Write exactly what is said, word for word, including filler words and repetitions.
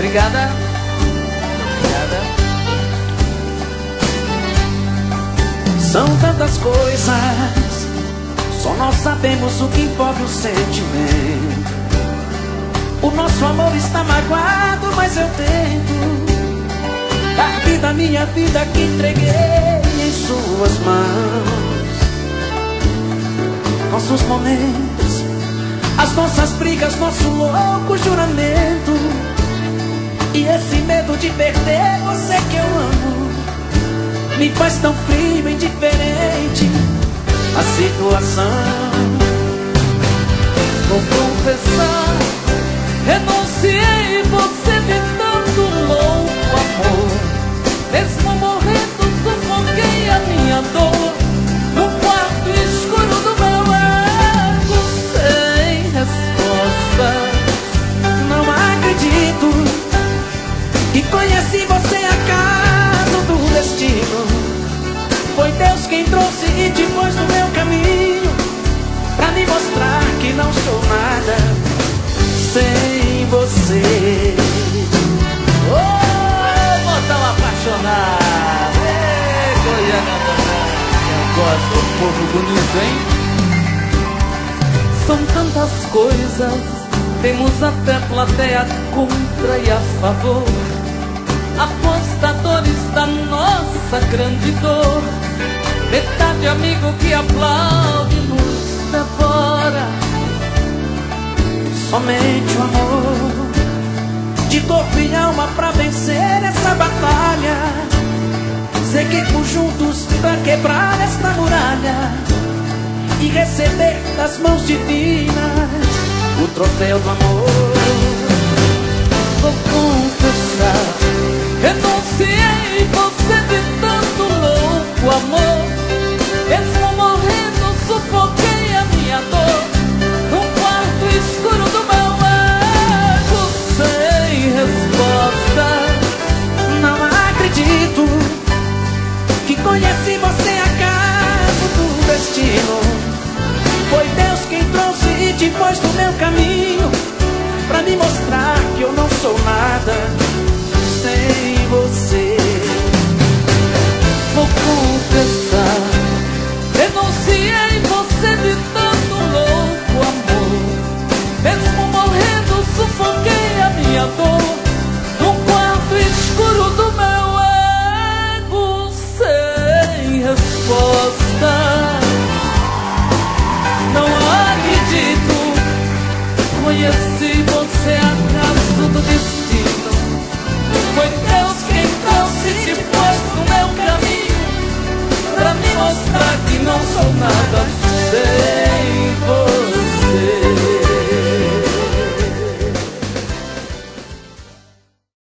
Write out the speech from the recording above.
Obrigada. Obrigada. São tantas coisas, só nós sabemos o que envolve o sentimento. O nosso amor está magoado, mas eu tento dar vida à minha vida que entreguei em suas mãos. Nossos momentos, as nossas brigas, nosso louco juramento, e esse medo de perder você que eu amo me faz tão frio e indiferente a situação. Vou confessar, renunciei você de tanto louco amor. Mesmo morrendo, sufoquei a minha dor no quarto escuro do meu ego, sem resposta. Não acredito que conheci você acaso do destino. Foi Deus quem trouxe e te pôs no meu caminho, pra me mostrar que não sou nada sem você. Oh, botão apaixonado. Ei, Goiânia danada. Eu gosto do povo bonito, hein? São tantas coisas, temos até plateia contra e a favor, apostadores da nossa grande dor, metade amigo que aplaude nos devora. Somente o amor, de corpo e alma pra vencer essa batalha. Seguimos juntos pra quebrar esta muralha e receber das mãos divinas o troféu do amor. Vou confessar, renunciei você de tanto louco amor. Mesmo morrendo, sufoquei a minha dor num quarto escuro do meu ego, sem resposta. Não acredito que conheci você acaso do destino. Foi Deus quem trouxe e te pôs no meu caminho, pra me mostrar que eu não sou nada sem você. Vou confessar, renunciei você de tanto louco amor. Mesmo morrendo, sufoquei a minha dor num quarto escuro do meu ego, sem resposta. Não acredito, conheci você acaso do destino. Foi Deus quem trouxe e te pôs no meu caminho, pra me mostrar que não sou nada sem